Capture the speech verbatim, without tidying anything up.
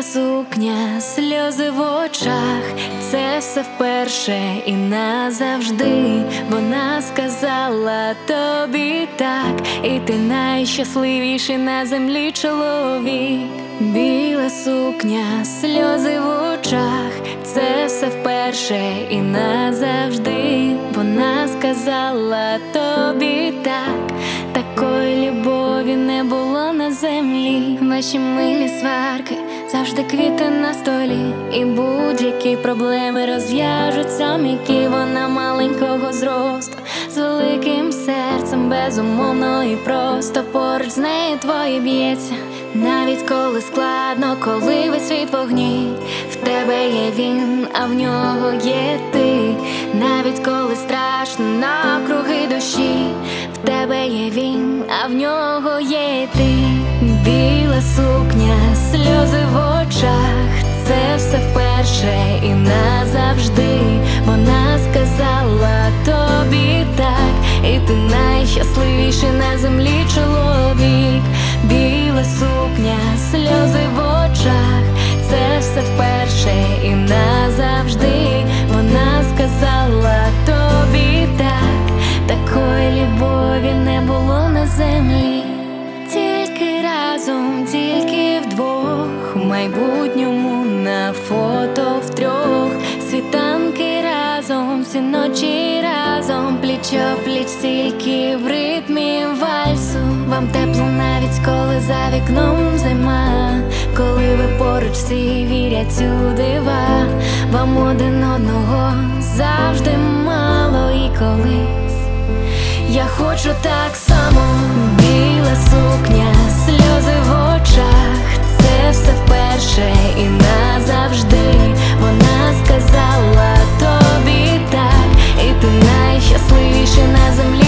сукня, сльози в очах, це все вперше і назавжди. Вона сказала тобі так, і ти найщасливіший на землі чоловік. Біла сукня, сльози в очах, це все вперше і назавжди. Вона сказала тобі так, такої любові не було на землі. Ваші милі сварки, завжди квіти на столі, і будь-які проблеми розв'яжуться м'які. Вона маленького зросту, з великим серцем, безумовно і просто. Поруч з нею твоє б'ється, навіть коли складно, коли весь світ вогні. В тебе є він, а в нього є ти. Навіть коли страшно навкруги душі, в тебе є він, а в нього є ти. Біла сукня, сльози в очах, це все вперше і назавжди. Вона сказала тобі так, і ти найщасливіший на землі чоловік. Біла сукня, сльози в очах, це все вперше і назавжди. Вона сказала тобі так, такої любові не було на землі. Тільки разом, тільки вдвох, у майбутньому на фото втрьох. Світанки разом, всі ночі разом, пліч-о-пліч, тільки в ритмі вальсу. Вам тепло навіть коли за вікном зима, коли ви поруч всі вірять у дива. Вам один одного завжди мало, і колись я хочу так само. Біла сукня, сльози в очах, це все вперше і назавжди. Вона сказала тобі так, і ти найщасливіший на землі